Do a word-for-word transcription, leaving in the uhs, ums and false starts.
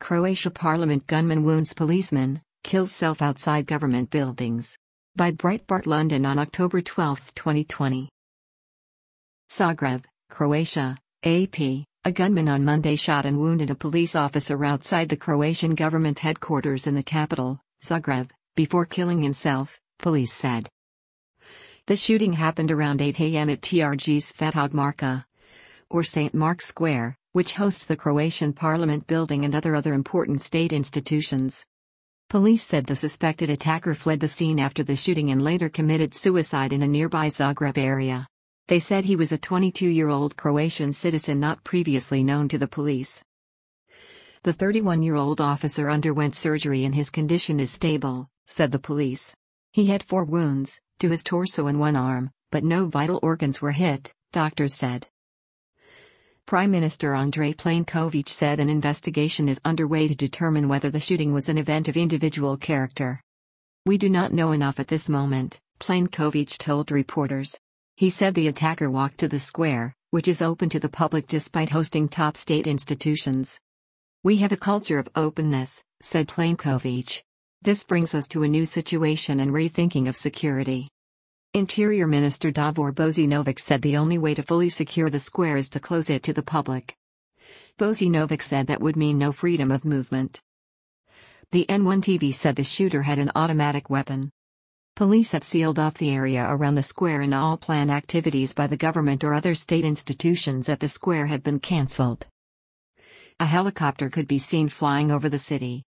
Croatia Parliament gunman wounds policeman, kills self outside government buildings. By Breitbart London on October twelfth, twenty twenty. Zagreb, Croatia, A P. A gunman on Monday shot and wounded a police officer outside the Croatian government headquarters in the capital, Zagreb, before killing himself, police said. The shooting happened around eight a m at T R G's Fatog Marka, or Saint Mark's Square, which hosts the Croatian Parliament building and other other important state institutions. Police said the suspected attacker fled the scene after the shooting and later committed suicide in a nearby Zagreb area. They said he was a twenty-two-year-old Croatian citizen not previously known to the police. The thirty-one-year-old officer underwent surgery and his condition is stable, said the police. He had four wounds, to his torso and one arm, but no vital organs were hit, doctors said. Prime Minister Andrej Plenković said an investigation is underway to determine whether the shooting was an event of individual character. We do not know enough at this moment, Plenković told reporters. He said the attacker walked to the square, which is open to the public despite hosting top state institutions. We have a culture of openness, said Plenković. This brings us to a new situation and rethinking of security. Interior Minister Davor Božinović said the only way to fully secure the square is to close it to the public. Božinović said that would mean no freedom of movement. The N one T V said the shooter had an automatic weapon. Police have sealed off the area around the square and all planned activities by the government or other state institutions at the square have been cancelled. A helicopter could be seen flying over the city.